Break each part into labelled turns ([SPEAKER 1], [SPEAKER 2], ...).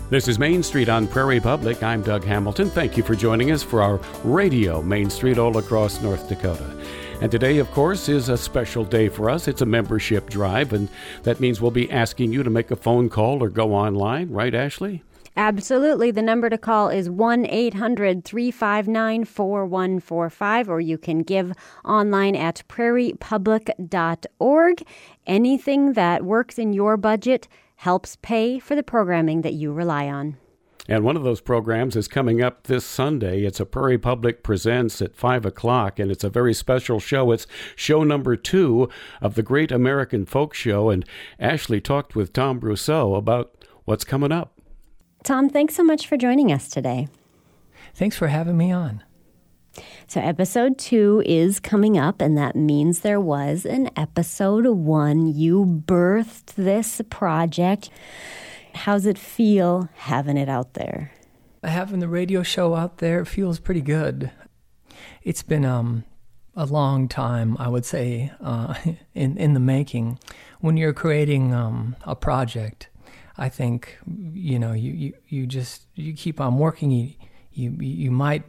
[SPEAKER 1] This is Main Street on Prairie Public. I'm Doug Hamilton. Thank you for joining us for our radio Main Street all across North Dakota. And today, of course, is a special day for us. It's a membership drive, and that means we'll be asking you to make a phone call or go online. Right, Ashley?
[SPEAKER 2] Absolutely. The number to call is 1-800-359-4145, or you can give online at prairiepublic.org. Anything that works in your budget helps pay for the programming that you rely on.
[SPEAKER 1] And one of those programs is coming up this Sunday. It's a Prairie Public Presents at 5 o'clock, and it's a very special show. It's show number 2 of the Great American Folk Show, and Ashley talked with Tom Brousseau about what's coming up.
[SPEAKER 2] Tom, thanks so much for joining us today.
[SPEAKER 3] Thanks for having me on.
[SPEAKER 2] So episode 2 is coming up, and that means there was an episode 1. You birthed this project. How's it feel having it out there?
[SPEAKER 3] Having the radio show out there feels pretty good. It's been a long time, I would say, in the making. When you're creating a project, I think, you keep on working. You might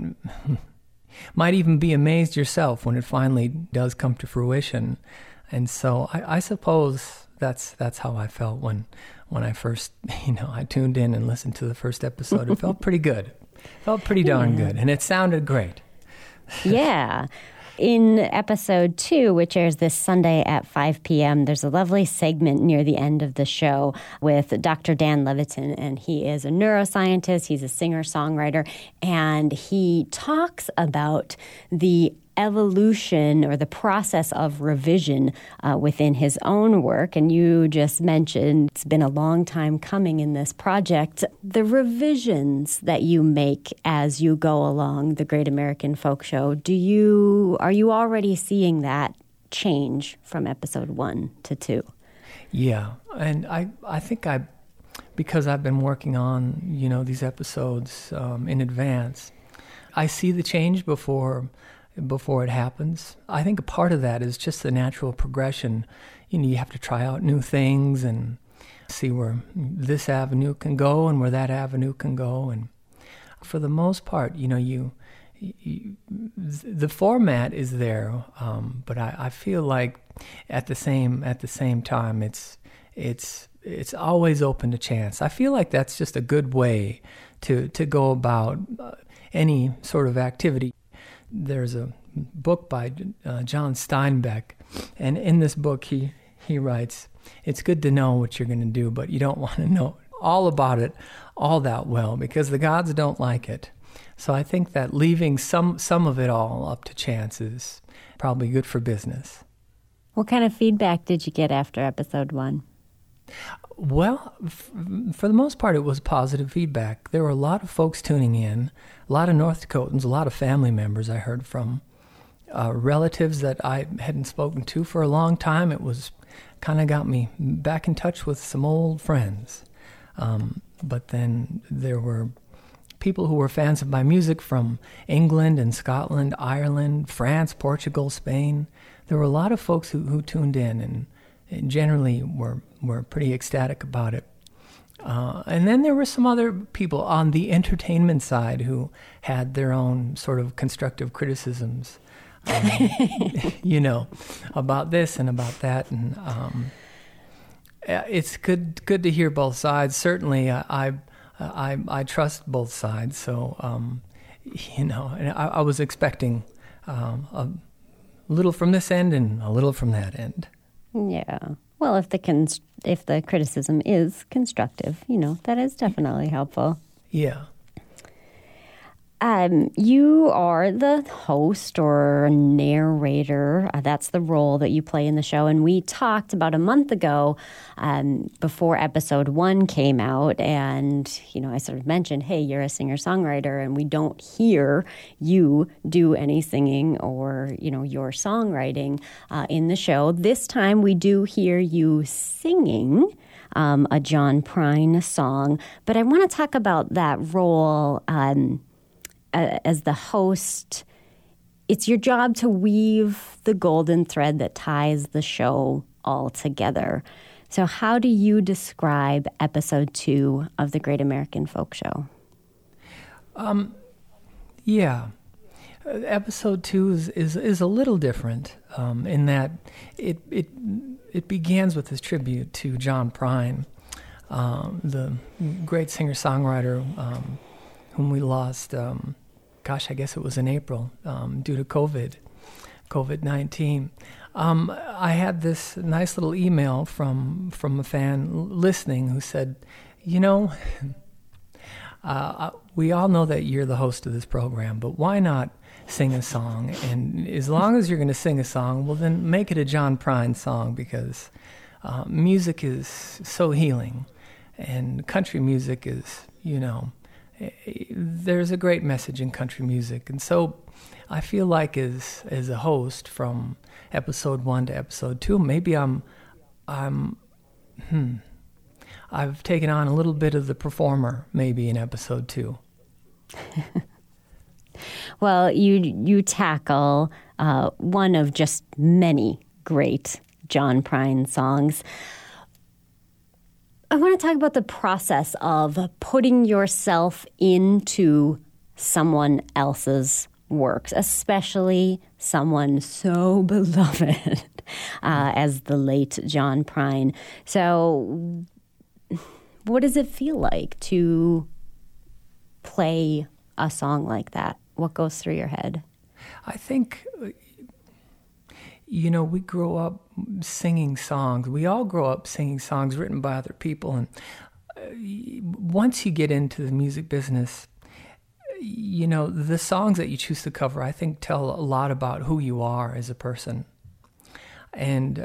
[SPEAKER 3] even be amazed yourself when it finally does come to fruition. And so I suppose that's how I felt when I first, I tuned in and listened to the first episode. It felt pretty good. It felt pretty darn good. And it sounded great.
[SPEAKER 2] Yeah. In episode 2, which airs this Sunday at 5 p.m., there's a lovely segment near the end of the show with Dr. Dan Levitin, and he is a neuroscientist, he's a singer-songwriter, and he talks about the evolution or the process of revision within his own work. And you just mentioned it's been a long time coming in this project. The revisions that you make as you go along the Great American Folk Show, are you already seeing that change from episode 1 to 2?
[SPEAKER 3] Yeah, and I think because I've been working on, these episodes in advance, I see the change before it happens. I think a part of that is just the natural progression. You have to try out new things and see where this avenue can go and where that avenue can go. And for the most part, the format is there, but I feel like at the same time, it's always open to chance. I feel like that's just a good way to go about any sort of activity. There's a book by John Steinbeck, and in this book he writes, it's good to know what you're going to do, but you don't want to know all about it all that well, because the gods don't like it. So I think that leaving some of it all up to chance is probably good for business.
[SPEAKER 2] What kind of feedback did you get after episode 1?
[SPEAKER 3] Well, for the most part, it was positive feedback. There were a lot of folks tuning in, a lot of North Dakotans, a lot of family members I heard from, relatives that I hadn't spoken to for a long time. It was kind of got me back in touch with some old friends. But then there were people who were fans of my music from England and Scotland, Ireland, France, Portugal, Spain. There were a lot of folks who tuned in and generally were pretty ecstatic about it. And then there were some other people on the entertainment side who had their own sort of constructive criticisms, about this and about that. And it's good to hear both sides. Certainly, I trust both sides. So, and I was expecting a little from this end and a little from that end.
[SPEAKER 2] Yeah. Well, if the criticism is constructive, that is definitely helpful.
[SPEAKER 3] Yeah.
[SPEAKER 2] You are the host or narrator. That's the role that you play in the show. And we talked about a month ago before episode 1 came out. And, I sort of mentioned, hey, you're a singer-songwriter, and we don't hear you do any singing or, your songwriting in the show. This time we do hear you singing a John Prine song. But I want to talk about that role as the host. It's your job to weave the golden thread that ties the show all together. So how do you describe episode 2 of the Great American Folk Show?
[SPEAKER 3] Episode 2 is a little different in that it begins with this tribute to John Prine, the great singer-songwriter whom we lost, I guess it was in April, due to COVID-19. I had this nice little email from a fan listening who said, we all know that you're the host of this program, but why not sing a song? And as long as you're going to sing a song, well, then make it a John Prine song, because music is so healing, and country music is, there's a great message in country music. And so I feel like as a host from episode 1 to episode 2, maybe I've taken on a little bit of the performer maybe in episode 2.
[SPEAKER 2] Well, you tackle one of just many great John Prine songs. I want to talk about the process of putting yourself into someone else's works, especially someone so beloved as the late John Prine. So what does it feel like to play a song like that? What goes through your head?
[SPEAKER 3] I think, we grow up singing songs. We all grow up singing songs written by other people. And once you get into the music business, the songs that you choose to cover, I think, tell a lot about who you are as a person. And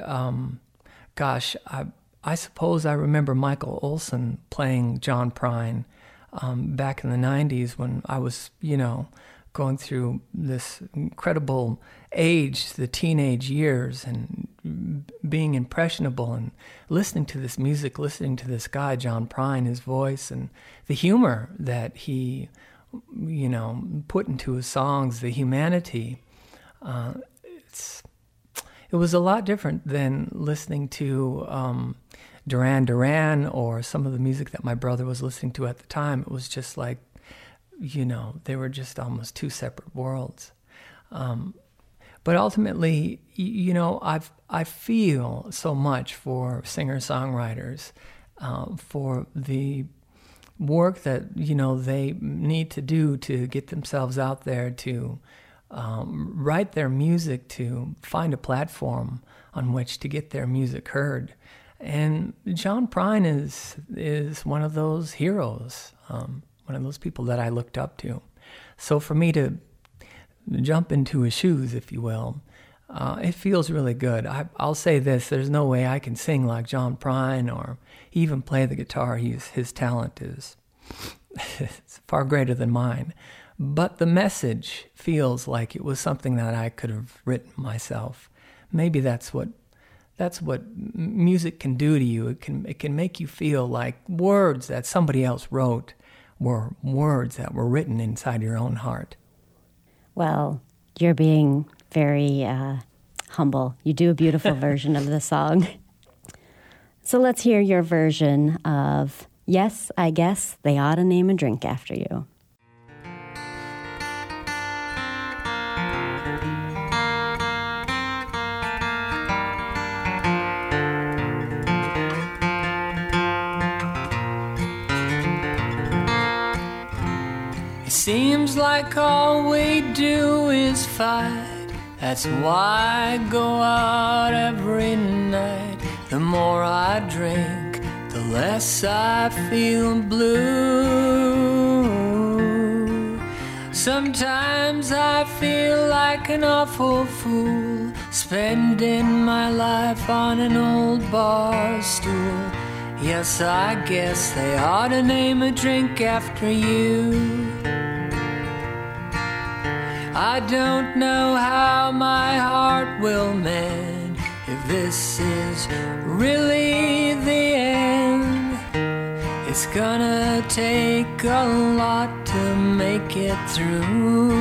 [SPEAKER 3] I suppose I remember Michael Olson playing John Prine back in the 90s when I was, going through this incredible age, the teenage years, and being impressionable and listening to this music, listening to this guy, John Prine, his voice, and the humor that he, put into his songs, the humanity. It was a lot different than listening to Duran Duran or some of the music that my brother was listening to at the time. It was just like, they were just almost two separate worlds. But ultimately, I feel so much for singer-songwriters, for the work that, they need to do to get themselves out there, to write their music, to find a platform on which to get their music heard. And John Prine is one of those heroes, one of those people that I looked up to. So for me to jump into his shoes, if you will, it feels really good. I'll say this, there's no way I can sing like John Prine or even play the guitar. His talent is it's far greater than mine. But the message feels like it was something that I could have written myself. Maybe that's what music can do to you. It can make you feel like words that somebody else wrote were words that were written inside your own heart.
[SPEAKER 2] Well, you're being very humble. You do a beautiful version of the song. So let's hear your version of Yes, I Guess They Ought to Name a Drink After You.
[SPEAKER 3] Seems like all we do is fight. That's why I go out every night. The more I drink, the less I feel blue. Sometimes I feel like an awful fool, spending my life on an old bar stool. Yes, I guess they ought to name a drink after you. I don't know how my heart will mend if this is really the end. It's gonna take a lot to make it through.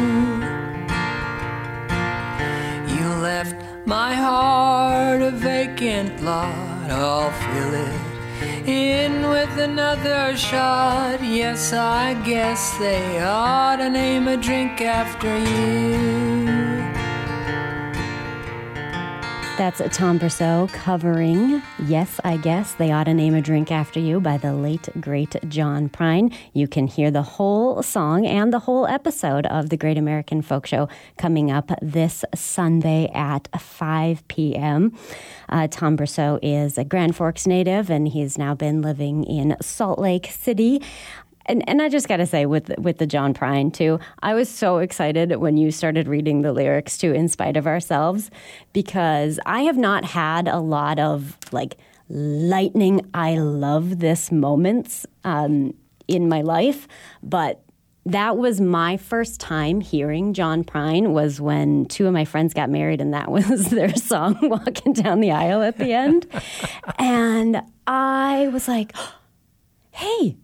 [SPEAKER 3] You left my heart a vacant lot, I'll fill it in with another shot. Yes, I guess they ought to name a drink after you.
[SPEAKER 2] That's Tom Brousseau covering Yes, I Guess They Ought to Name a Drink After You by the late, great John Prine. You can hear the whole song and the whole episode of The Great American Folk Show coming up this Sunday at 5 p.m. Tom Brousseau is a Grand Forks native, and he's now been living in Salt Lake City. And I just got to say, with the John Prine, too, I was so excited when you started reading the lyrics to In Spite of Ourselves, because I have not had a lot of, like, lightning, I love this moments in my life. But that was my first time hearing John Prine, was when two of my friends got married, and that was their song, Walking Down the Aisle at the end. And I was like, hey,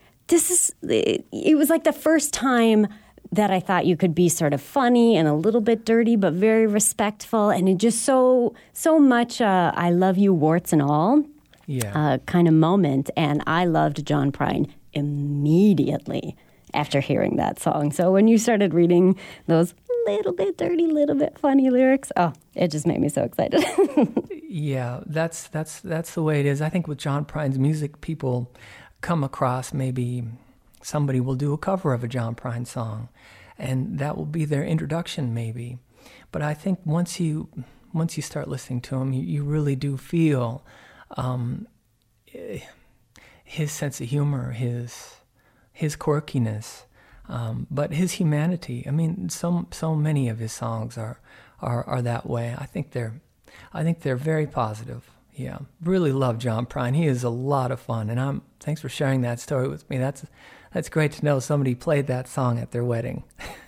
[SPEAKER 2] it was like the first time that I thought you could be sort of funny and a little bit dirty, but very respectful. And it just so much I love you, warts and all, kind of moment. And I loved John Prine immediately after hearing that song. So when you started reading those little bit dirty, little bit funny lyrics, it just made me so excited.
[SPEAKER 3] Yeah, that's the way it is. I think with John Prine's music, people come across, maybe somebody will do a cover of a John Prine song, and that will be their introduction maybe. But I think once you start listening to him, you really do feel his sense of humor, his quirkiness, but his humanity. I mean, so many of his songs are that way. I think they're very positive. Yeah, really love John Prine. He is a lot of fun, and thanks for sharing that story with me. That's great to know somebody played that song at their wedding.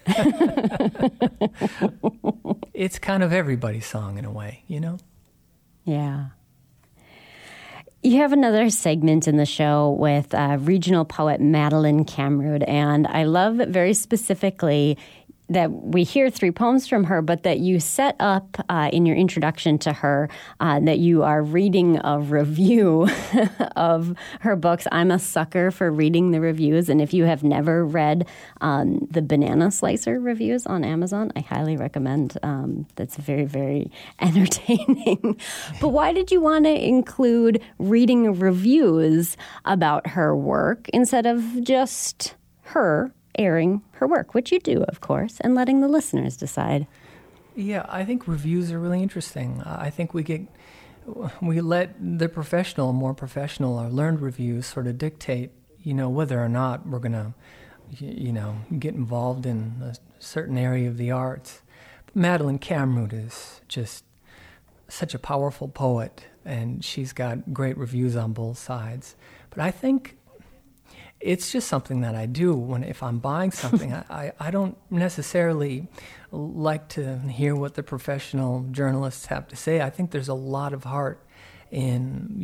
[SPEAKER 3] It's kind of everybody's song in a way, you know?
[SPEAKER 2] Yeah. You have another segment in the show with regional poet Madeline Kamrud, and I love very specifically that we hear 3 poems from her, but that you set up in your introduction to her that you are reading a review of her books. I'm a sucker for reading the reviews, and if you have never read the Banana Slicer reviews on Amazon, I highly recommend. That's very, very entertaining. But why did you want to include reading reviews about her work instead of just her airing her work, which you do, of course, and letting the listeners decide?
[SPEAKER 3] Yeah, I think reviews are really interesting. I think we let the more professional or learned reviews sort of dictate, whether or not we're going to, get involved in a certain area of the arts. But Madeline Kamrud is just such a powerful poet, and she's got great reviews on both sides. But I think it's just something that I do if I'm buying something. I don't necessarily like to hear what the professional journalists have to say. I think there's a lot of heart in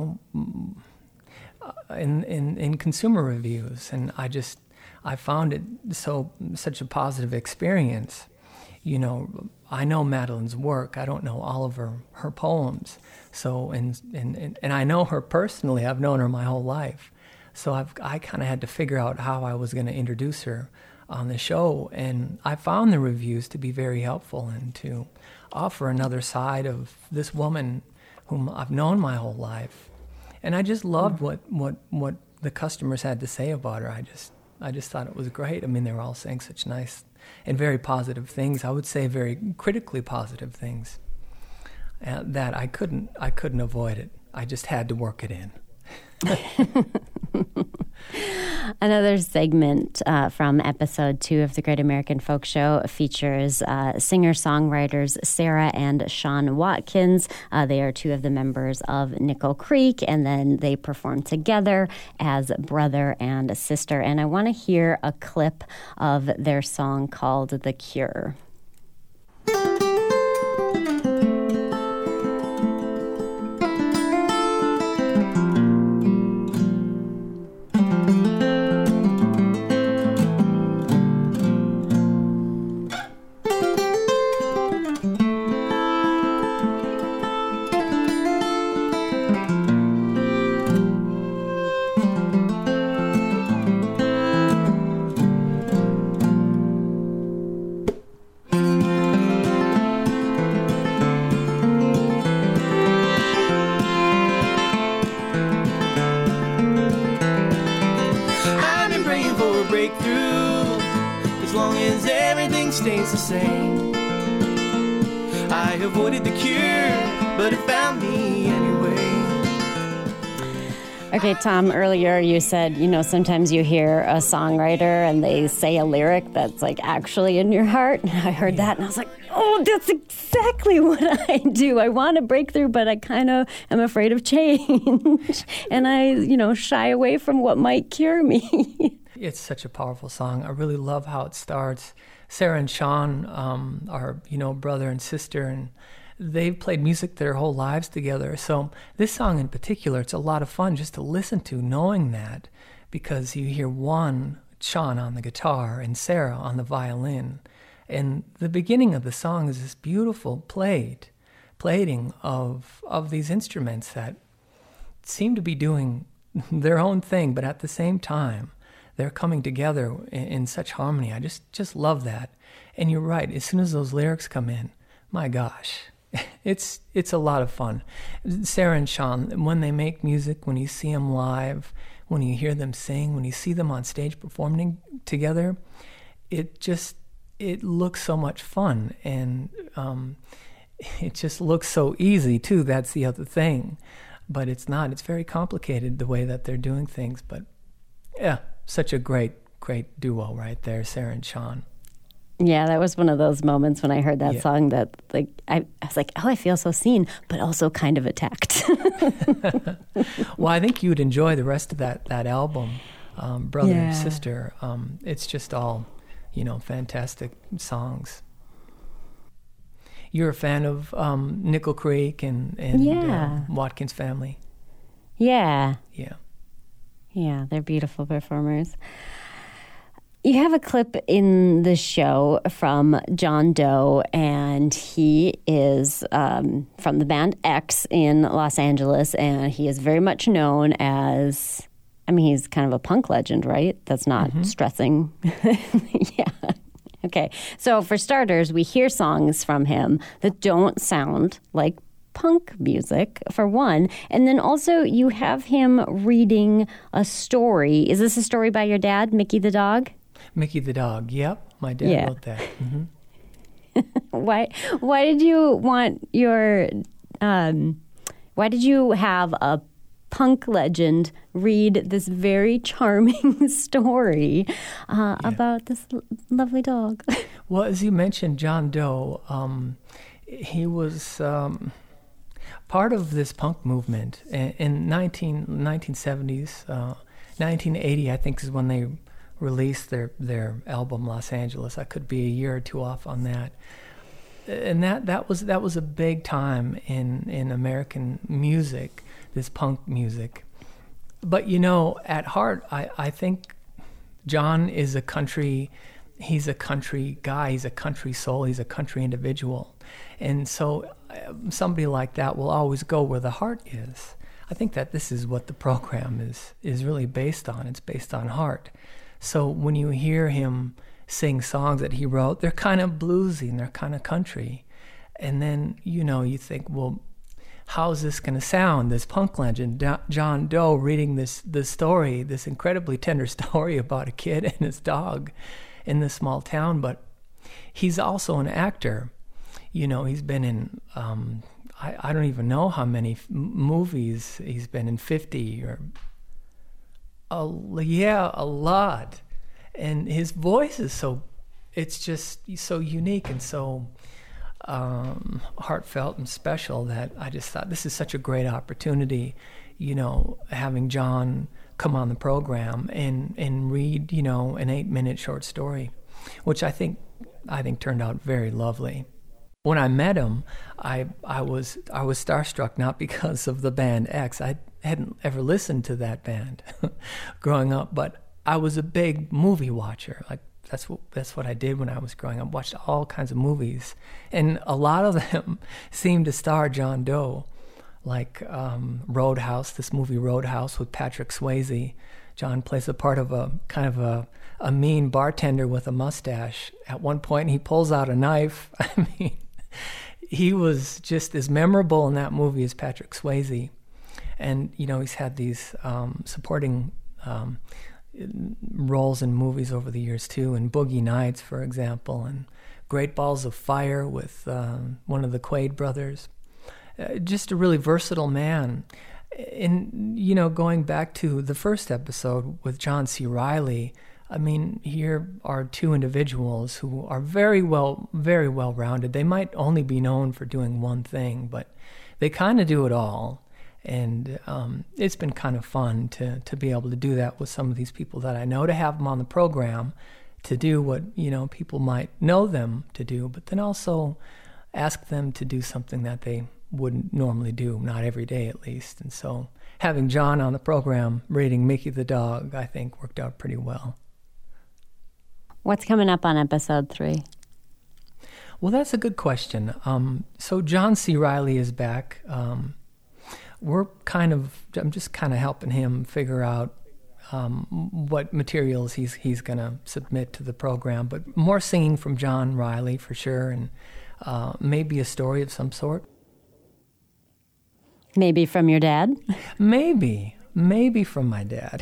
[SPEAKER 3] consumer reviews, and I found it such a positive experience. I know Madeline's work. I don't know all of her poems. So and I know her personally. I've known her my whole life. So I kind of had to figure out how I was going to introduce her on the show, and I found the reviews to be very helpful and to offer another side of this woman whom I've known my whole life. And I just loved what the customers had to say about her. I just thought it was great. I mean, they were all saying such nice and very positive things. I would say very critically positive things that I couldn't avoid it. I just had to work it in.
[SPEAKER 2] Another segment from episode 2 of the Great American Folk Show features singer-songwriters Sarah and Sean Watkins. They are 2 of the members of Nickel Creek, and then they perform together as brother and sister. And I want to hear a clip of their song called The Cure.
[SPEAKER 4] happens, everything stays the same. I avoided the cure, but it found me anyway.
[SPEAKER 2] Okay, Tom, earlier you said, sometimes you hear a songwriter and they say a lyric that's like actually in your heart. And I heard that and I was like, oh, that's exactly what I do. I want to break through, but I kind of am afraid of change. And I, shy away from what might cure me.
[SPEAKER 3] It's such a powerful song. I really love how it starts. Sarah and Sean are, brother and sister, and they've played music their whole lives together. So this song in particular, it's a lot of fun just to listen to, knowing that, because you hear Sean on the guitar and Sarah on the violin. And the beginning of the song is this beautiful plating of these instruments that seem to be doing their own thing, but at the same time, they're coming together in such harmony. I just love that. And you're right, as soon as those lyrics come in, my gosh, it's a lot of fun. Sarah and Sean, when they make music, when you see them live, when you hear them sing, when you see them on stage performing together, it looks so much fun, and it just looks so easy too. That's the other thing, but it's not. It's very complicated the way that they're doing things. But yeah, such a great duo right there, Sarah and Sean.
[SPEAKER 2] Yeah, that was one of those moments when I heard that song that I was like, oh, I feel so seen, but also kind of attacked.
[SPEAKER 3] Well, I think you'd enjoy the rest of that album, Brother and Sister. It's just all, fantastic songs. You're a fan of Nickel Creek and Watkins Family?
[SPEAKER 2] Yeah.
[SPEAKER 3] Yeah.
[SPEAKER 2] Yeah, they're beautiful performers. You have a clip in the show from John Doe, and he is from the band X in Los Angeles, and he is very much known as, he's kind of a punk legend, right? That's not stressing. Yeah. Okay. So for starters, we hear songs from him that don't sound like punk music, for one. And then also you have him reading a story. Is this a story by your dad, Mickey the dog?
[SPEAKER 3] Mickey the dog, yep. My dad wrote that. Mm-hmm.
[SPEAKER 2] Why did you want your... why did you have a punk legend read this very charming story about this lovely dog?
[SPEAKER 3] Well, as you mentioned, John Doe, he was part of this punk movement in 1970s. 1980, I think, is when they released their album Los Angeles. I could be a year or two off on that. And that was a big time in American music, this punk music. But at heart, I think John is he's a country guy, he's a country soul, he's a country individual. And so somebody like that will always go where the heart is. I think that this is what the program is really based on. It's based on heart. So when you hear him sing songs that he wrote, they're kind of bluesy and they're kind of country. And then, you think, well, how's this going to sound? This punk legend, John Doe, reading this story, this incredibly tender story about a kid and his dog in this small town. But he's also an actor. He's been in, I don't even know how many movies he's been in, 50 or... a lot. And his voice is it's just so unique and so heartfelt and special that I just thought this is such a great opportunity, having John come on the program and read, an 8-minute short story, which I think turned out very lovely. When I met him, I was starstruck, not because of the band X. I hadn't ever listened to that band growing up, but I was a big movie watcher. Like that's what I did when I was growing up. Watched all kinds of movies, and a lot of them seemed to star John Doe, like Roadhouse. This movie Roadhouse with Patrick Swayze. John plays the part of a kind of a mean bartender with a mustache. At one point, he pulls out a knife. I mean, he was just as memorable in that movie as Patrick Swayze. And, he's had these supporting roles in movies over the years too, in Boogie Nights, for example, and Great Balls of Fire with one of the Quaid brothers. Just a really versatile man. And, going back to the first episode with John C. Reilly, I mean, here are two individuals who are very well rounded. They might only be known for doing one thing, but they kind of do it all. And it's been kind of fun to be able to do that with some of these people that I know, to have them on the program, to do what, people might know them to do, but then also ask them to do something that they wouldn't normally do, not every day at least. And so having John on the program reading Mickey the Dog, I think worked out pretty well.
[SPEAKER 2] What's coming up on episode 3?
[SPEAKER 3] Well, that's a good question. So John C. Reilly is back. I'm just kind of helping him figure out what materials he's going to submit to the program, but more singing from John Reilly for sure, and maybe a story of some sort. Maybe
[SPEAKER 2] from your dad?
[SPEAKER 3] Maybe from my dad.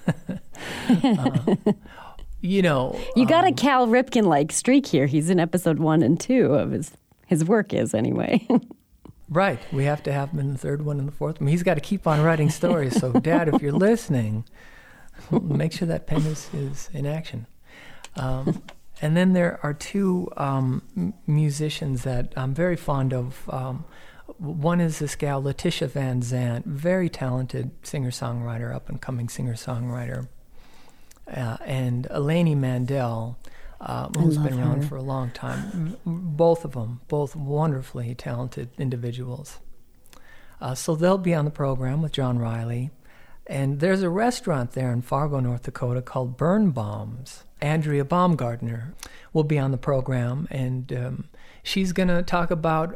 [SPEAKER 3] You got a Cal
[SPEAKER 2] Ripken-like streak here. He's in episode 1 and 2 of his work is anyway.
[SPEAKER 3] Right. We have to have him in the third one and the fourth one. He's got to keep on writing stories. So, Dad, if you're listening, make sure that pen is in action. And then there are two musicians that I'm very fond of. One is this gal, Letitia Van Zandt, very talented singer-songwriter, up-and-coming singer-songwriter. And Eleni Mandel, who's been around for a long time. Both of them, both wonderfully talented individuals. So they'll be on the program with John Reilly. And there's a restaurant there in Fargo, North Dakota called Birnbaum's. Andrea Baumgartner will be on the program, and she's going to talk about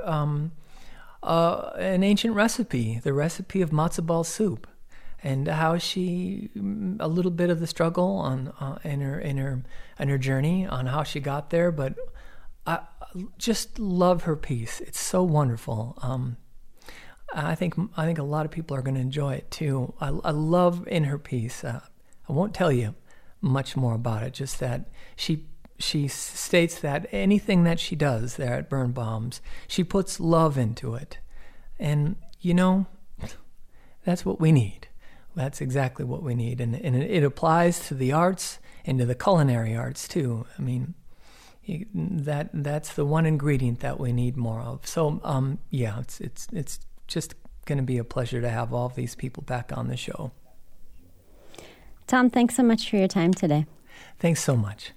[SPEAKER 3] an ancient recipe, the recipe of matzo ball soup, and how a little bit of the struggle on in her journey on how she got there. But I just love her piece. It's so wonderful. I think a lot of people are going to enjoy it too. I love in her piece. I won't tell you much more about it. Just that she states that anything that she does there at Birnbaum's, she puts love into it, and that's what we need. That's exactly what we need, and it applies to the arts and to the culinary arts too. I mean, that's the one ingredient that we need more of. So it's just going to be a pleasure to have all of these people back on the show.
[SPEAKER 2] Tom, thanks so much for your time today.
[SPEAKER 3] Thanks so much.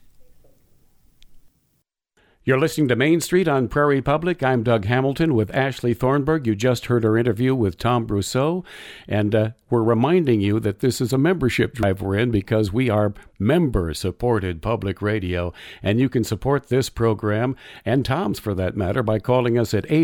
[SPEAKER 1] You're listening to Main Street on Prairie Public. I'm Doug Hamilton with Ashley Thornburg. You just heard our interview with Tom Brousseau, and we're reminding you that this is a membership drive we're in because we are member-supported public radio, and you can support this program, and Tom's for that matter, by calling us at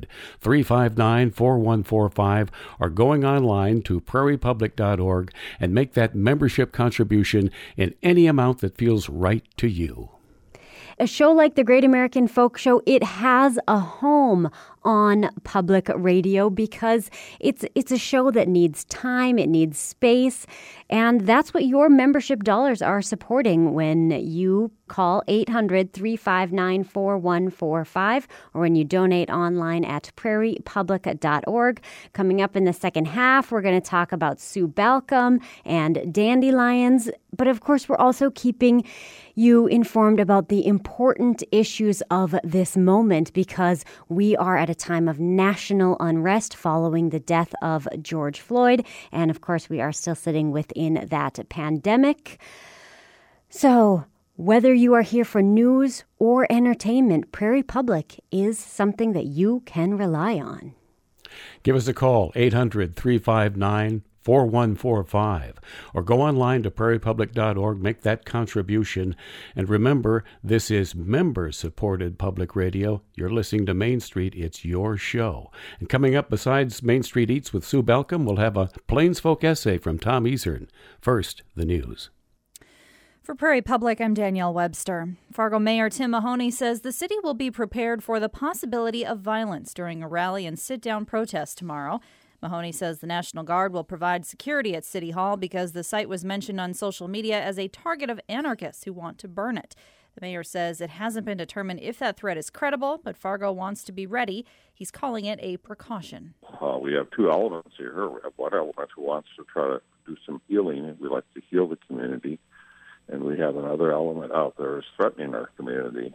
[SPEAKER 1] 800-359-4145 or going online to prairiepublic.org and make that membership contribution in any amount that feels right to you.
[SPEAKER 2] A show like the Great American Folk Show, it has a home on public radio because it's a show that needs time, it needs space, and that's what your membership dollars are supporting when you call 800-359-4145 or when you donate online at prairiepublic.org. Coming up in the second half, we're going to talk about Sue Balcom and dandelions, but of course we're also keeping you informed about the important issues of this moment because we are at a time of national unrest following the death of George Floyd. And of course, we are still sitting within that pandemic. So whether you are here for news or entertainment, Prairie Public is something that you can rely on.
[SPEAKER 1] Give us a call, 800-359-4145, or go online to prairiepublic.org, make that contribution. And remember, this is member-supported public radio. You're listening to Main Street. It's your show. And coming up, besides Main Street Eats with Sue Balcom, we'll have a Plains Folk essay from Tom Easern. First, the news.
[SPEAKER 5] For Prairie Public, I'm Danielle Webster. Fargo Mayor Tim Mahoney says the city will be prepared for the possibility of violence during a rally and sit-down protest tomorrow. Mahoney says the National Guard will provide security at City Hall because the site was mentioned on social media as a target of anarchists who want to burn it. The mayor says it hasn't been determined if that threat is credible, but Fargo wants to be ready. He's calling it a precaution.
[SPEAKER 6] We have two elements here. We have one element who wants to try to do some healing, and we like to heal the community. And we have another element out there is threatening our community.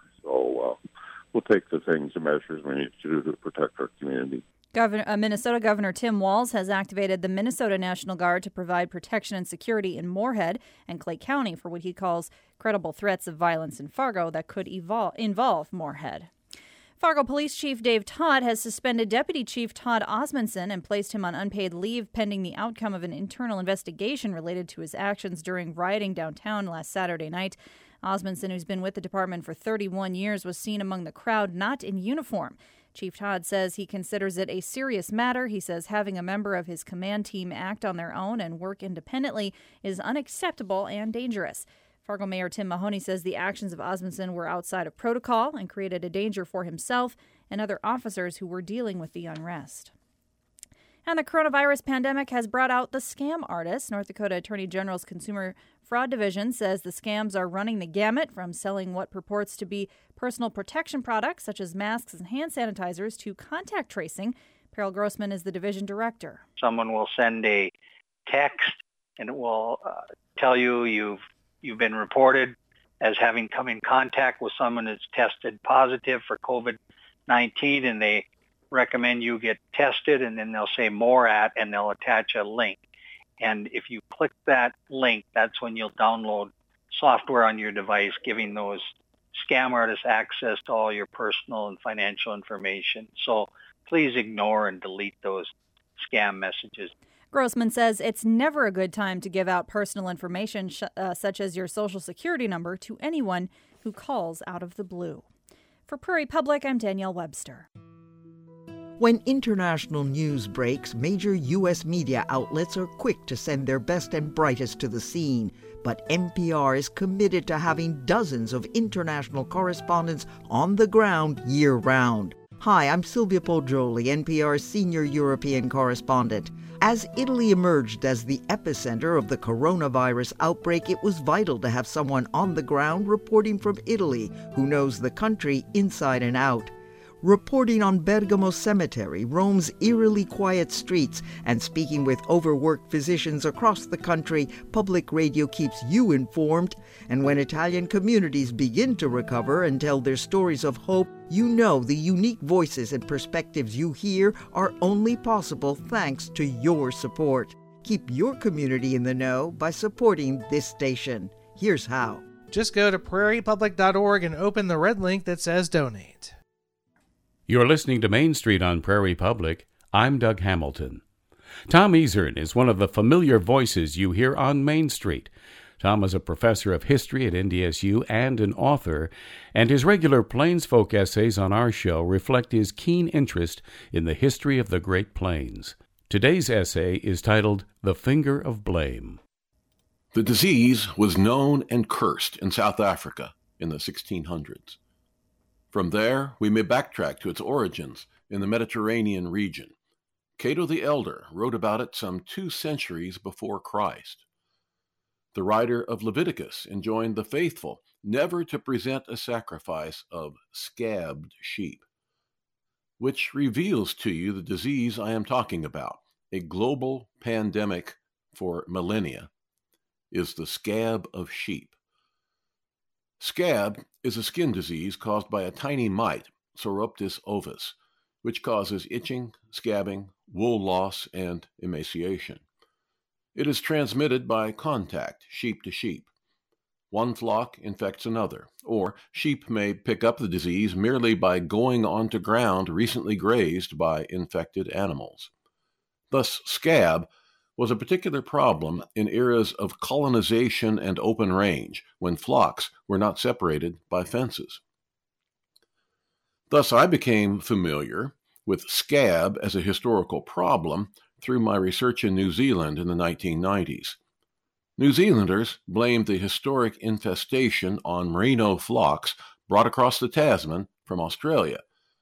[SPEAKER 6] So we'll take the measures we need to do to protect our community.
[SPEAKER 5] Minnesota Governor Tim Walz has activated the Minnesota National Guard to provide protection and security in Moorhead and Clay County for what he calls credible threats of violence in Fargo that could involve Moorhead. Fargo Police Chief Dave Todd has suspended Deputy Chief Todd Osmundson and placed him on unpaid leave pending the outcome of an internal investigation related to his actions during rioting downtown last Saturday night. Osmundson, who's been with the department for 31 years, was seen among the crowd not in uniform. Chief Todd says he considers it a serious matter. He says having a member of his command team act on their own and work independently is unacceptable and dangerous. Fargo Mayor Tim Mahoney says the actions of Osmundson were outside of protocol and created a danger for himself and other officers who were dealing with the unrest. And the coronavirus pandemic has brought out the scam artists. North Dakota Attorney General's Consumer Fraud Division says the scams are running the gamut from selling what purports to be personal protection products such as masks and hand sanitizers to contact tracing. Peril Grossman is the division director.
[SPEAKER 7] Someone will send a text and it will tell you you've been reported as having come in contact with someone that's tested positive for COVID-19, and they recommend you get tested, and then they'll say more at, and they'll attach a link. And if you click that link, that's when you'll download software on your device, giving those scam artists access to all your personal and financial information. So please ignore and delete those scam messages.
[SPEAKER 5] Grossman says it's never a good time to give out personal information such as your Social Security number to anyone who calls out of the blue. For Prairie Public, I'm Danielle Webster.
[SPEAKER 8] When international news breaks, major U.S. media outlets are quick to send their best and brightest to the scene. But NPR is committed to having dozens of international correspondents on the ground year-round. Hi, I'm Sylvia Poggioli, NPR's senior European correspondent. As Italy emerged as the epicenter of the coronavirus outbreak, it was vital to have someone on the ground reporting from Italy who knows the country inside and out. Reporting on Bergamo Cemetery, Rome's eerily quiet streets, and speaking with overworked physicians across the country, public radio keeps you informed. And when Italian communities begin to recover and tell their stories of hope, you know the unique voices and perspectives you hear are only possible thanks to your support. Keep your community in the know by supporting this station. Here's how.
[SPEAKER 9] Just go to prairiepublic.org and open the red link that says donate.
[SPEAKER 1] You're listening to Main Street on Prairie Public. I'm Doug Hamilton. Tom Ezern is one of the familiar voices you hear on Main Street. Tom is a professor of history at NDSU and an author, and his regular Plains Folk essays on our show reflect his keen interest in the history of the Great Plains. Today's essay is titled The Finger of Blame.
[SPEAKER 10] The disease was known and cursed in South Africa in the 1600s. From there, we may backtrack to its origins in the Mediterranean region. Cato the Elder wrote about it some 2 centuries before Christ. The writer of Leviticus enjoined the faithful never to present a sacrifice of scabbed sheep, which reveals to you the disease I am talking about. A global pandemic for millennia is the scab of sheep. Scab is a skin disease caused by a tiny mite, Sauroptis ovis, which causes itching, scabbing, wool loss, and emaciation. It is transmitted by contact, sheep to sheep. One flock infects another, or sheep may pick up the disease merely by going onto ground recently grazed by infected animals. Thus, scab was a particular problem in eras of colonization and open range, when flocks were not separated by fences. Thus, I became familiar with scab as a historical problem through my research in New Zealand in the 1990s. New Zealanders blamed the historic infestation on merino flocks brought across the Tasman from Australia.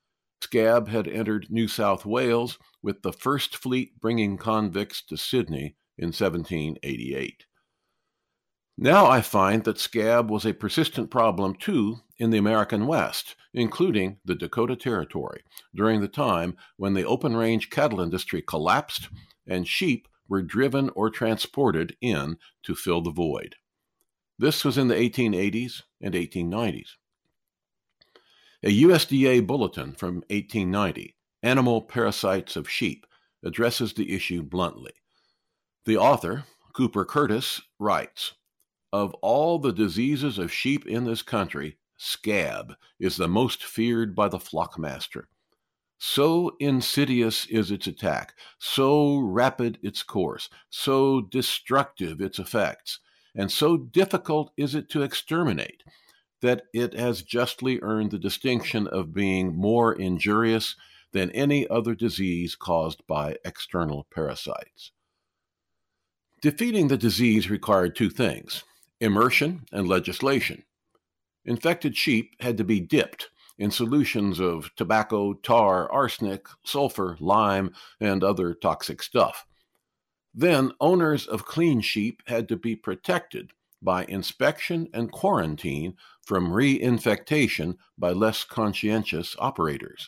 [SPEAKER 10] Scab had entered New South Wales with the first fleet bringing convicts to Sydney in 1788. Now I find that scab was a persistent problem too in the American West, including the Dakota Territory, during the time when the open-range cattle industry collapsed and sheep were driven or transported in to fill the void. This was in the 1880s and 1890s. A USDA bulletin from 1890, Animal Parasites of Sheep, addresses the issue bluntly. The author, Cooper Curtis, writes, "Of all the diseases of sheep in this country, scab is the most feared by the flockmaster. So insidious is its attack, so rapid its course, so destructive its effects, and so difficult is it to exterminate, that it has justly earned the distinction of being more injurious than any other disease caused by external parasites." Defeating the disease required two things: immersion and legislation. Infected sheep had to be dipped in solutions of tobacco, tar, arsenic, sulfur, lime, and other toxic stuff. Then owners of clean sheep had to be protected by inspection and quarantine from reinfectation by less conscientious operators.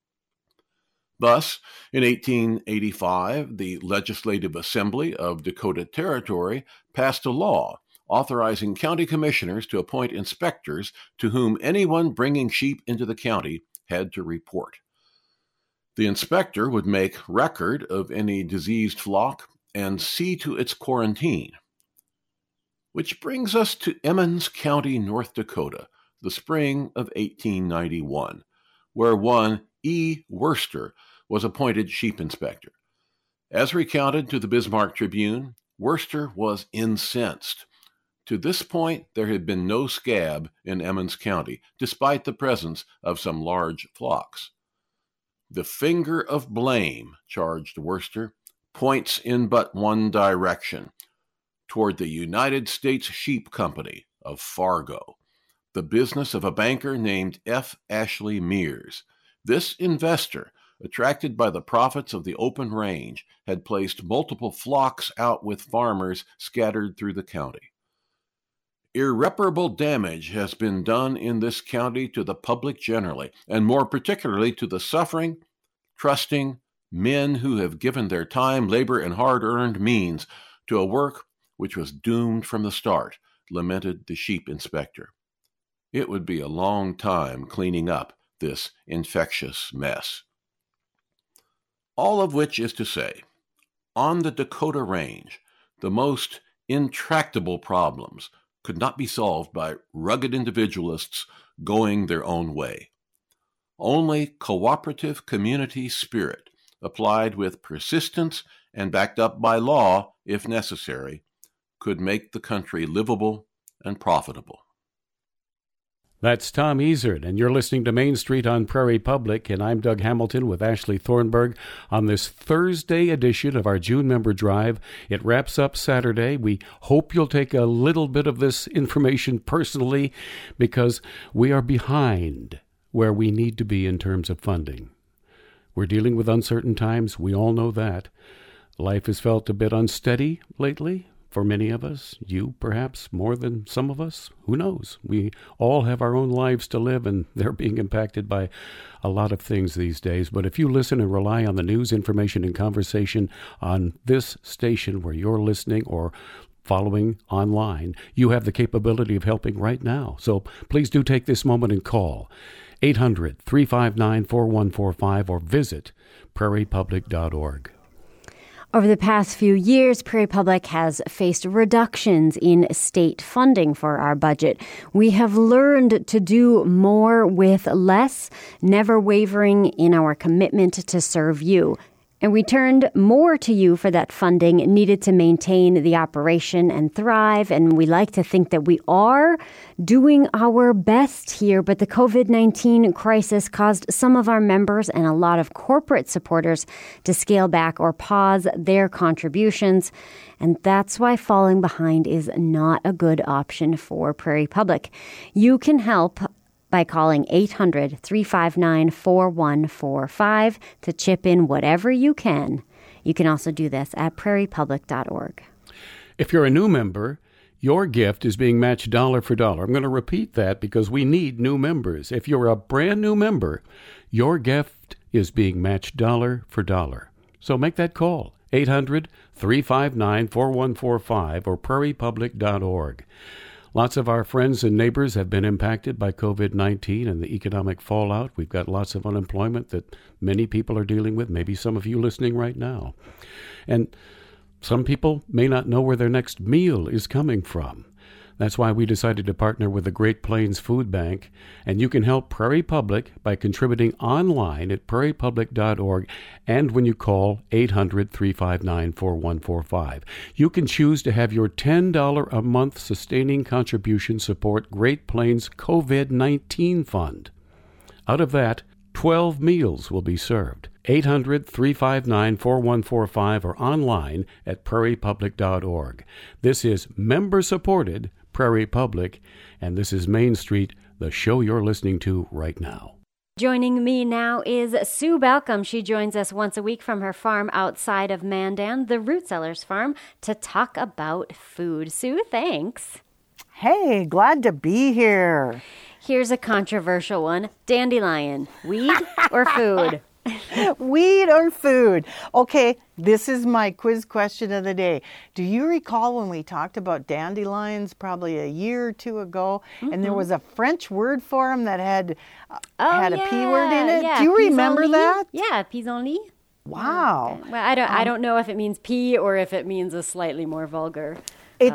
[SPEAKER 10] Thus, in 1885, the Legislative Assembly of Dakota Territory passed a law authorizing county commissioners to appoint inspectors to whom anyone bringing sheep into the county had to report. The inspector would make record of any diseased flock and see to its quarantine. Which brings us to Emmons County, North Dakota, the spring of 1891, where one E. Worster was appointed sheep inspector. As recounted to the Bismarck Tribune, Worster was incensed. To this point, there had been no scab in Emmons County, despite the presence of some large flocks. "The finger of blame," charged Worster, "points in but one direction, toward the United States Sheep Company of Fargo, the business of a banker named F. Ashley Mears. This investor, attracted by the profits of the open range, had placed multiple flocks out with farmers scattered through the county. Irreparable damage has been done in this county to the public generally, and more particularly to the suffering, trusting men who have given their time, labor, and hard-earned means to a work which was doomed from the start," lamented the sheep inspector. It would be a long time cleaning up this infectious mess. All of which is to say, on the Dakota Range, the most intractable problems could not be solved by rugged individualists going their own way. Only cooperative community spirit, applied with persistence and backed up by law, if necessary, could make the country livable and profitable.
[SPEAKER 1] That's Tom Ezard, and you're listening to Main Street on Prairie Public, and I'm Doug Hamilton with Ashley Thornburg on this Thursday edition of our June Member Drive. It wraps up Saturday. We hope you'll take a little bit of this information personally, because we are behind where we need to be in terms of funding. We're dealing with uncertain times. We all know that. Life has felt a bit unsteady lately. For many of us, you perhaps more than some of us, who knows? We all have our own lives to live, and they're being impacted by a lot of things these days. But if you listen and rely on the news, information, and conversation on this station where you're listening or following online, you have the capability of helping right now. So please do take this moment and call 800-359-4145 or visit prairiepublic.org.
[SPEAKER 2] Over the past few years, Prairie Public has faced reductions in state funding for our budget. We have learned to do more with less, never wavering in our commitment to serve you. And we turned more to you for that funding needed to maintain the operation and thrive. And we like to think that we are doing our best here. But the COVID-19 crisis caused some of our members and a lot of corporate supporters to scale back or pause their contributions. And that's why falling behind is not a good option for Prairie Public. You can help by calling 800-359-4145 to chip in whatever you can. You can also do this at prairiepublic.org.
[SPEAKER 1] If you're a new member, your gift is being matched dollar for dollar. I'm going to repeat that because we need new members. If you're a brand new member, your gift is being matched dollar for dollar. So make that call, 800-359-4145 or prairiepublic.org. Lots of our friends and neighbors have been impacted by COVID-19 and the economic fallout. We've got lots of unemployment that many people are dealing with, maybe some of you listening right now. And some people may not know where their next meal is coming from. That's why we decided to partner with the Great Plains Food Bank, and you can help Prairie Public by contributing online at prairiepublic.org and when you call 800-359-4145. You can choose to have your $10 a month sustaining contribution support Great Plains COVID-19 Fund. Out of that, 12 meals will be served. 800-359-4145 or online at prairiepublic.org. This is member-supported Prairie Public, and this is Main Street, the show you're listening to right now.
[SPEAKER 2] Joining me now is Sue Balcom. She joins us once a week from her farm outside of Mandan, the Root Cellars Farm, to talk about food. Sue, thanks.
[SPEAKER 11] Hey, glad to be here.
[SPEAKER 2] Here's a controversial one. Dandelion, weed or food?
[SPEAKER 11] Weed or food? Okay, this is my quiz question of the day. Do you recall when we talked about dandelions probably a year or two ago, and there was a French word for them that had a P word in it?
[SPEAKER 2] Yeah,
[SPEAKER 11] do you remember that?
[SPEAKER 2] Yeah, pissenlit.
[SPEAKER 11] Wow.
[SPEAKER 2] Okay. Well, I don't know if it means pea or if it means a slightly more vulgar.
[SPEAKER 11] It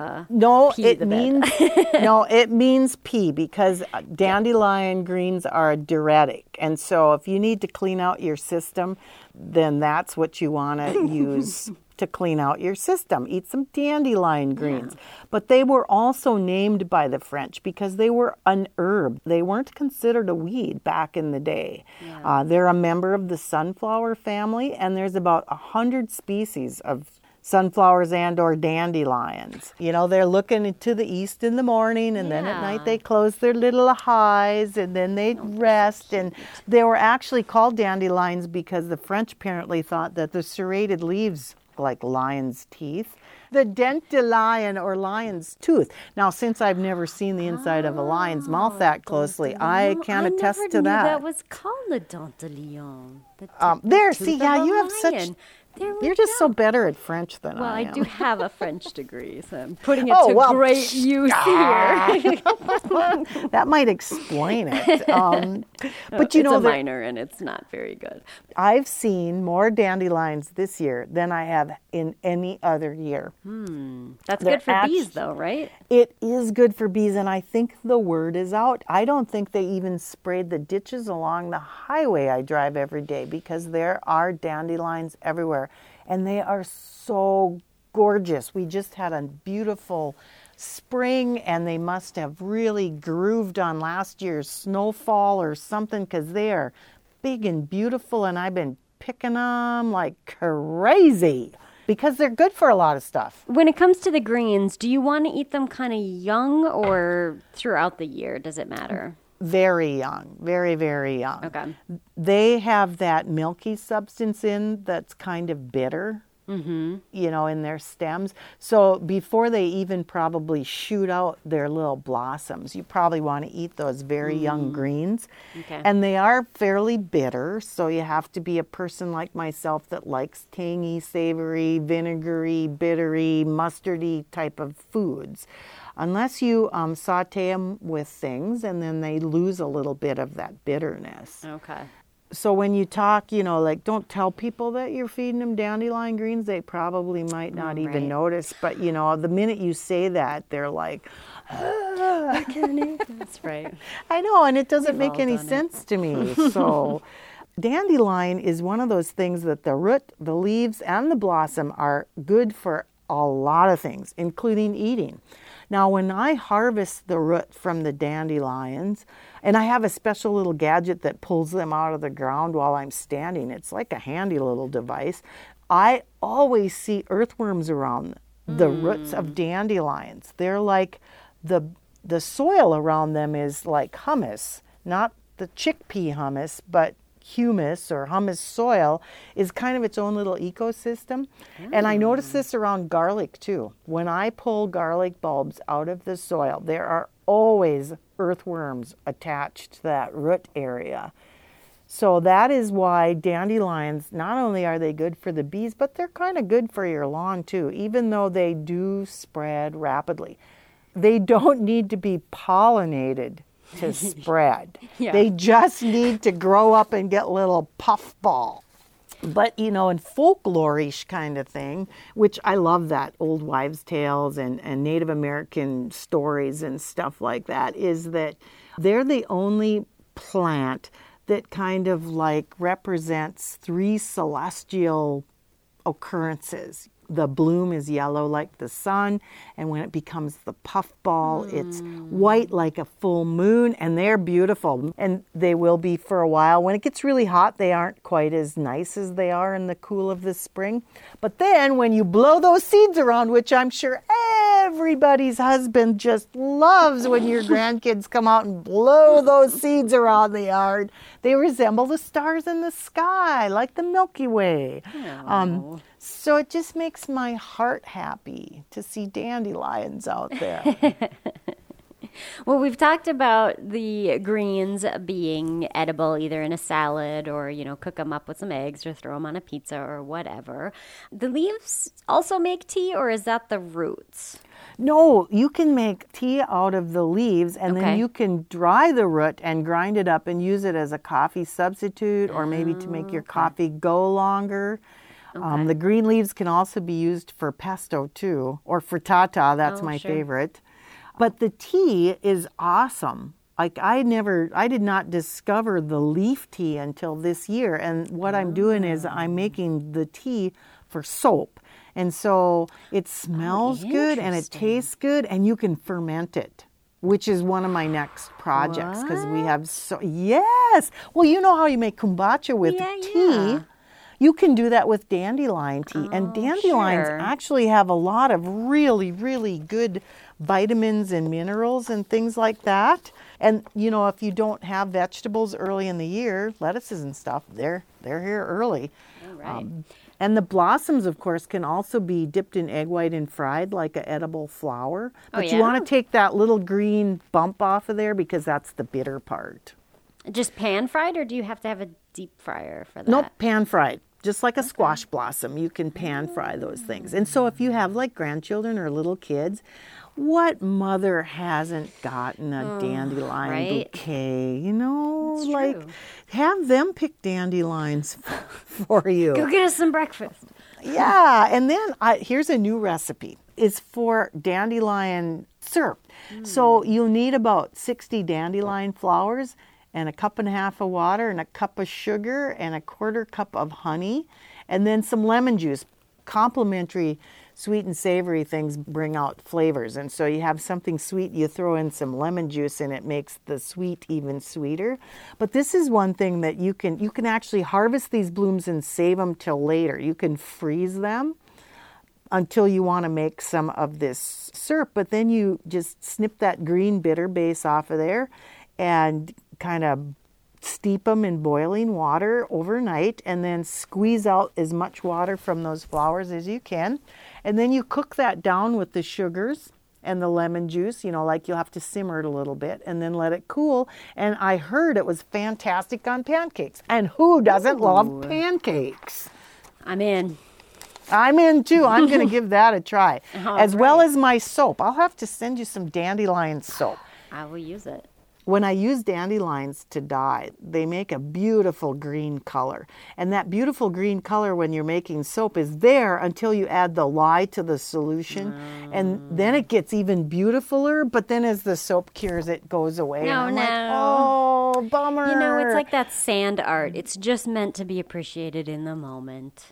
[SPEAKER 11] means pea because dandelion greens are a diuretic. And so if you need to clean out your system, then that's what you want to use to clean out your system. Eat some dandelion greens. Yeah. But they were also named by the French because they were an herb. They weren't considered a weed back in the day. Yeah. They're a member of the sunflower family, and there's about 100 species of sunflowers and or dandelions. You know, they're looking to the east in the morning, and then at night they close their little eyes, and then they rest. And they were actually called dandelions because the French apparently thought that the serrated leaves like lion's teeth. The dent de lion or lion's tooth. Now, since I've never seen the inside of a lion's mouth that closely, I can attest to that.
[SPEAKER 2] That was called the dent de lion.
[SPEAKER 11] You have such... You're just so better at French than I am.
[SPEAKER 2] Well, I do have a French degree, so I'm putting it to great use here.
[SPEAKER 11] That might explain it. But
[SPEAKER 2] it's a minor, and it's not very good.
[SPEAKER 11] I've seen more dandelions this year than I have in any other year.
[SPEAKER 2] That's good for bees, though, right?
[SPEAKER 11] It is good for bees, and I think the word is out. I don't think they even sprayed the ditches along the highway I drive every day because there are dandelions everywhere. And they are so gorgeous. We just had a beautiful spring, and they must have really grooved on last year's snowfall or something because they are big and beautiful, and I've been picking them like crazy because they're good for a lot of stuff.
[SPEAKER 2] When it comes to the greens, do you want to eat them kind of young or throughout the year? Does it matter?
[SPEAKER 11] Very young, very, very young.
[SPEAKER 2] Okay.
[SPEAKER 11] They have that milky substance in that's kind of bitter, in their stems. So before they even probably shoot out their little blossoms, you probably want to eat those very young greens.
[SPEAKER 2] Okay.
[SPEAKER 11] And they are fairly bitter, so you have to be a person like myself that likes tangy, savory, vinegary, bittery, mustardy type of foods. Unless you saute them with things, and then they lose a little bit of that bitterness.
[SPEAKER 2] Okay.
[SPEAKER 11] So when you talk, don't tell people that you're feeding them dandelion greens. They probably might not even notice. But, the minute you say that, they're like,
[SPEAKER 2] I can't eat this. That's right.
[SPEAKER 11] I know, and it doesn't make any sense to me. So dandelion is one of those things that the root, the leaves, and the blossom are good for a lot of things, including eating. Now, when I harvest the root from the dandelions, and I have a special little gadget that pulls them out of the ground while I'm standing, it's like a handy little device, I always see earthworms around the roots of dandelions. They're like, the soil around them is like hummus. not the chickpea humus, but humus or humus soil is kind of its own little ecosystem. And I notice this around garlic too. When I pull garlic bulbs out of the soil, there are always earthworms attached to that root area. So that is why dandelions, not only are they good for the bees, but they're kind of good for your lawn too, even though they do spread rapidly. They don't need to be pollinated to spread. They just need to grow up and get little puffball. But, you know, in folklore-ish kind of thing, which I love that, old wives' tales and Native American stories and stuff like that, is that they're the only plant that kind of like represents 3 celestial occurrences. The bloom is yellow like the sun, and when it becomes the puffball, it's white like a full moon, and they're beautiful. And they will be for a while. When it gets really hot, they aren't quite as nice as they are in the cool of the spring. But then when you blow those seeds around, which I'm sure everybody's husband just loves when your grandkids come out and blow those seeds around the yard, they resemble the stars in the sky, like the Milky Way. So it just makes my heart happy to see dandelions out there.
[SPEAKER 2] Well, we've talked about the greens being edible either in a salad or, you know, cook them up with some eggs or throw them on a pizza or whatever. The leaves also make tea, or is that the roots?
[SPEAKER 11] No, you can make tea out of the leaves, and then you can dry the root and grind it up and use it as a coffee substitute or maybe to make your coffee go longer. The green leaves can also be used for pesto too, or frittata. That's my favorite. But the tea is awesome. Like I did not discover the leaf tea until this year. And what I'm doing is I'm making the tea for soap. And so it smells good and it tastes good, and you can ferment it, which is one of my next projects because we have yes. Well, you know how you make kombucha with tea. You can do that with dandelion tea. And dandelions actually have a lot of really, really good vitamins and minerals and things like that. And, you know, if you don't have vegetables early in the year, lettuces and stuff, they're here early.
[SPEAKER 2] All right.
[SPEAKER 11] And the blossoms, of course, can also be dipped in egg white and fried like an edible flower. But you want to take that little green bump off of there because that's the bitter part.
[SPEAKER 2] Just pan fried, or do you have to have a deep fryer for that?
[SPEAKER 11] Nope, pan fried. Just like a squash blossom, you can pan fry those things. And so if you have like grandchildren or little kids, what mother hasn't gotten a dandelion bouquet? You know,
[SPEAKER 2] That's
[SPEAKER 11] like
[SPEAKER 2] true.
[SPEAKER 11] Have them pick dandelions for you.
[SPEAKER 2] Go get us some breakfast.
[SPEAKER 11] Yeah, and then here's a new recipe. It's for dandelion syrup. So you'll need about 60 dandelion flowers and 1.5 cups of water and 1 cup of sugar and 1/4 cup of honey, and then some lemon juice. Complementary sweet and savory things bring out flavors, and so you have something sweet, you throw in some lemon juice and it makes the sweet even sweeter. But this is one thing that you can actually harvest these blooms and save them till later. You can freeze them until you want to make some of this syrup, but then you just snip that green bitter base off of there and kind of steep them in boiling water overnight, and then squeeze out as much water from those flowers as you can. And then you cook that down with the sugars and the lemon juice, you know, like you'll have to simmer it a little bit and then let it cool. And I heard it was fantastic on pancakes. And who doesn't love pancakes?
[SPEAKER 2] I'm in.
[SPEAKER 11] I'm in too. I'm going to give that a try. Well as my soap. I'll have to send you some dandelion soap.
[SPEAKER 2] I will use it.
[SPEAKER 11] When I use dandelions to dye, they make a beautiful green color. And that beautiful green color when you're making soap is there until you add the lye to the solution. And then it gets even beautifuler, but then as the soap cures, it goes away. Like, oh, bummer.
[SPEAKER 2] You know, it's like that sand art. It's just meant to be appreciated in the moment.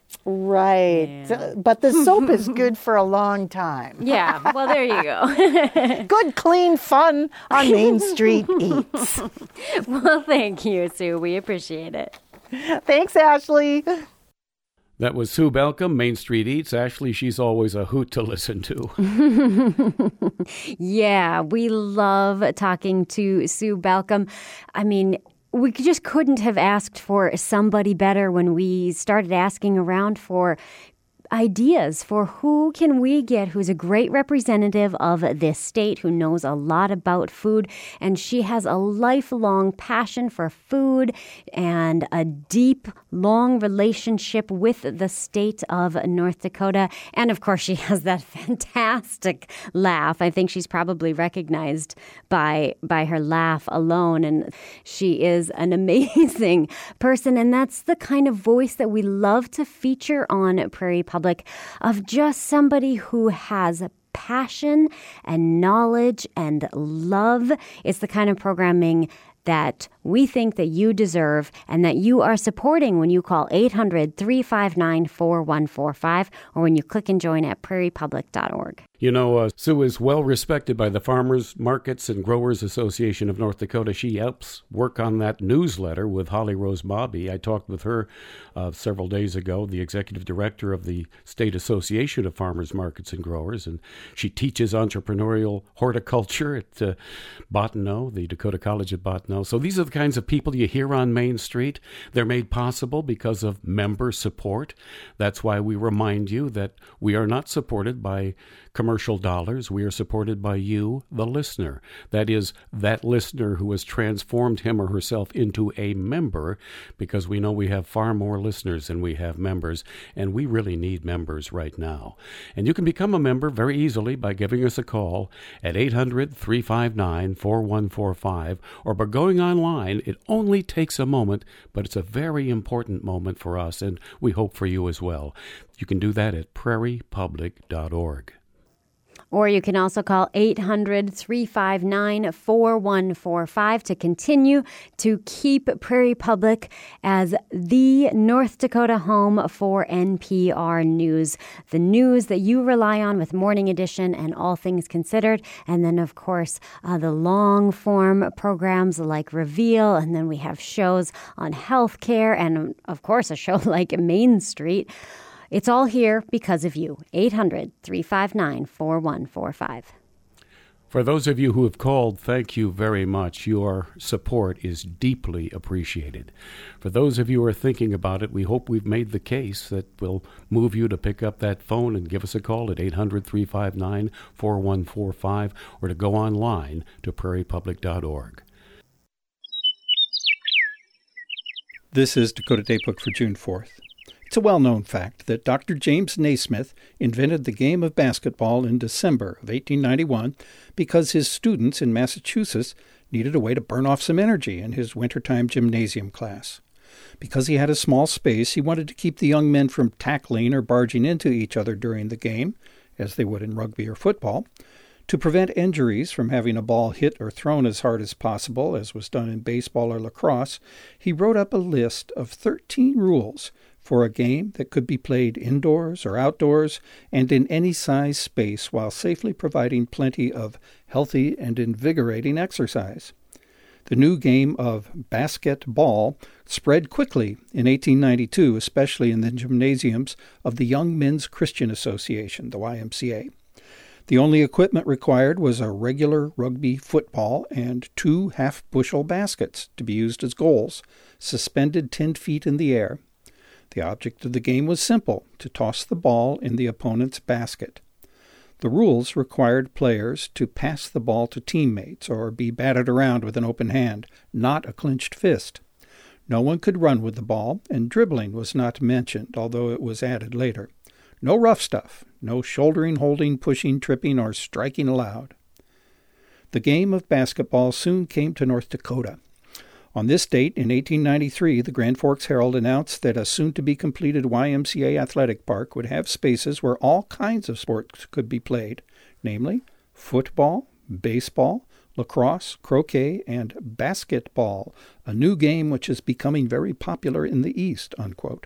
[SPEAKER 11] Right.
[SPEAKER 2] Yeah.
[SPEAKER 11] But the soap is good for a long time.
[SPEAKER 2] Yeah, well, there you go.
[SPEAKER 11] Good, clean fun on Main Street Eats.
[SPEAKER 2] Well, thank you, Sue. We appreciate it.
[SPEAKER 11] Thanks, Ashley.
[SPEAKER 1] That was Sue Belcom, Main Street Eats. Ashley, she's always a hoot to listen to.
[SPEAKER 2] Yeah, we love talking to Sue Belcom. I mean, we just couldn't have asked for somebody better when we started asking around for ideas for who can we get who's a great representative of this state, who knows a lot about food, and she has a lifelong passion for food and a deep, long relationship with the state of North Dakota. And of course, she has that fantastic laugh. I think she's probably recognized by her laugh alone, and she is an amazing person. And that's the kind of voice that we love to feature on Prairie Public, of just somebody who has passion and knowledge and love. It's the kind of programming that we think that you deserve and that you are supporting when you call 800-359-4145 or when you click and join at prairiepublic.org.
[SPEAKER 1] You know, Sue is well respected by the Farmers Markets and Growers Association of North Dakota. She helps work on that newsletter with Holly Rose Bobby. I talked with her several days ago, the executive director of the State Association of Farmers Markets and Growers, and she teaches entrepreneurial horticulture at Bottineau, the Dakota College at Bottineau. So these are the kinds of people you hear on Main Street. They're made possible because of member support. That's why we remind you that we are not supported by commercial dollars. We are supported by you, the listener. That is, that listener who has transformed him or herself into a member, because we know we have far more listeners than we have members, and we really need members right now. And you can become a member very easily by giving us a call at 800-359-4145 or by going online. It only takes a moment, but it's a very important moment for us, and we hope for you as well. You can do that at prairiepublic.org.
[SPEAKER 2] Or you can also call 800-359-4145 to continue to keep Prairie Public as the North Dakota home for NPR News. The news that you rely on with Morning Edition and All Things Considered. And then, of course, the long-form programs like Reveal. And then we have shows on healthcare and, of course, a show like Main Street. It's all here because of you. 800-359-4145.
[SPEAKER 1] For those of you who have called, thank you very much. Your support is deeply appreciated. For those of you who are thinking about it, we hope we've made the case that will move you to pick up that phone and give us a call at 800-359-4145 or to go online to prairiepublic.org.
[SPEAKER 12] This is Dakota Daybook for June 4th. It's a well-known fact that Dr. James Naismith invented the game of basketball in December of 1891 because his students in Massachusetts needed a way to burn off some energy in his wintertime gymnasium class. Because he had a small space, he wanted to keep the young men from tackling or barging into each other during the game, as they would in rugby or football. To prevent injuries from having a ball hit or thrown as hard as possible, as was done in baseball or lacrosse, he wrote up a list of 13 rules for a game that could be played indoors or outdoors and in any size space while safely providing plenty of healthy and invigorating exercise. The new game of basketball spread quickly in 1892, especially in the gymnasiums of the Young Men's Christian Association, the YMCA. The only equipment required was a regular rugby football and 2 half-bushel baskets to be used as goals, suspended 10 feet in the air. The object of the game was simple, to toss the ball in the opponent's basket. The rules required players to pass the ball to teammates or be batted around with an open hand, not a clenched fist. No one could run with the ball, and dribbling was not mentioned, although it was added later. No rough stuff, no shouldering, holding, pushing, tripping, or striking allowed. The game of basketball soon came to North Dakota. On this date, in 1893, the Grand Forks Herald announced that a soon-to-be-completed YMCA athletic park would have spaces where all kinds of sports could be played, namely football, baseball, lacrosse, croquet, and basketball, a new game which is becoming very popular in the East, unquote.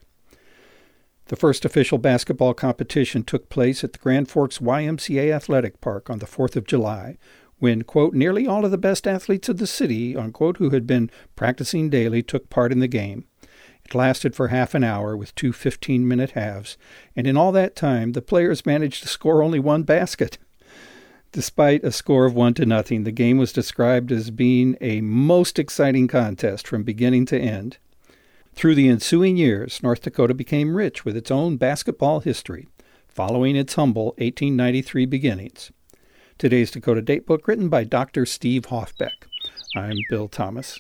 [SPEAKER 12] The first official basketball competition took place at the Grand Forks YMCA Athletic Park on the 4th of July, when, quote, nearly all of the best athletes of the city, unquote, who had been practicing daily took part in the game. It lasted for half an hour with 2 15-minute halves, and in all that time, the players managed to score only one basket. Despite a score of 1-0, the game was described as being a most exciting contest from beginning to end. Through the ensuing years, North Dakota became rich with its own basketball history, following its humble 1893 beginnings. Today's Dakota Datebook, written by Dr. Steve Hoffbeck. I'm Bill Thomas.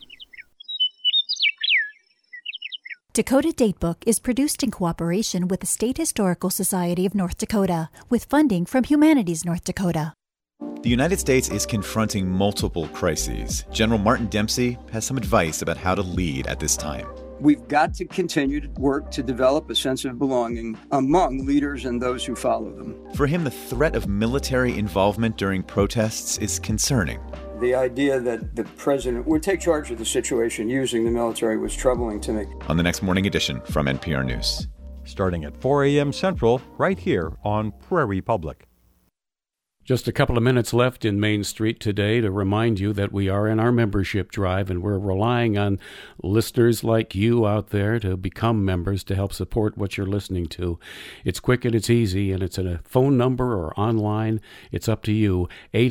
[SPEAKER 13] Dakota Datebook is produced in cooperation with the State Historical Society of North Dakota, with funding from Humanities North Dakota.
[SPEAKER 14] The United States is confronting multiple crises. General Martin Dempsey has some advice about how to lead at this time.
[SPEAKER 15] We've got to continue to work to develop a sense of belonging among leaders and those who follow them.
[SPEAKER 14] For him, the threat of military involvement during protests is concerning.
[SPEAKER 15] The idea that the president would take charge of the situation using the military was troubling to me.
[SPEAKER 14] On the next morning edition from NPR News.
[SPEAKER 16] Starting at 4 a.m. Central, right here on Prairie Public.
[SPEAKER 1] Just a couple of minutes left in Main Street today to remind you that we are in our membership drive, and we're relying on listeners like you out there to become members to help support what you're listening to. It's quick and it's easy, and it's a phone number or online. It's up to you.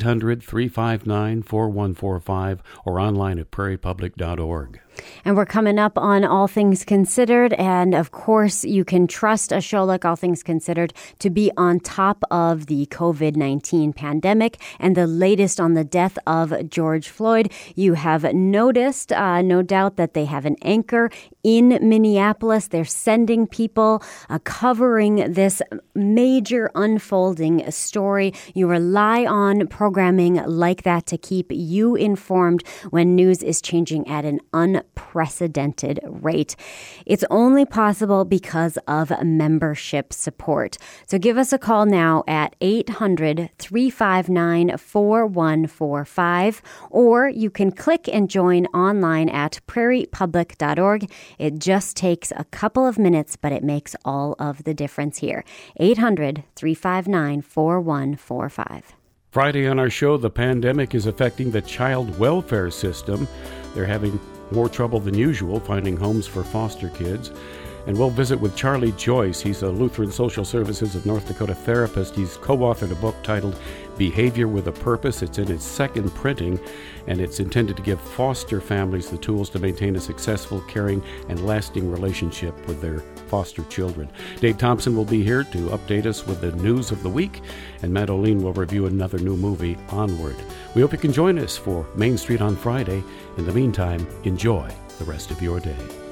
[SPEAKER 1] 800-359-4145 or online at prairiepublic.org.
[SPEAKER 2] And we're coming up on All Things Considered, and of course you can trust a show like All Things Considered to be on top of the COVID-19 pandemic and the latest on the death of George Floyd. You have noticed, no doubt, that they have an anchor in Minneapolis. They're sending people covering this major unfolding story. You rely on programming like that to keep you informed when news is changing at an unprecedented rate. It's only possible because of membership support. So give us a call now at 800-359-4145, or you can click and join online at prairiepublic.org. It just takes a couple of minutes, but it makes all of the difference here. 800-359-4145.
[SPEAKER 1] Friday on our show, the pandemic is affecting the child welfare system. They're having more trouble than usual finding homes for foster kids. And we'll visit with Charlie Joyce. He's a Lutheran Social Services of North Dakota therapist. He's co-authored a book titled Behavior with a Purpose. It's in its second printing, and it's intended to give foster families the tools to maintain a successful, caring, and lasting relationship with their foster children. Dave Thompson will be here to update us with the news of the week, and Matt O'Lean will review another new movie, Onward. We hope you can join us for Main Street on Friday. In the meantime, enjoy the rest of your day.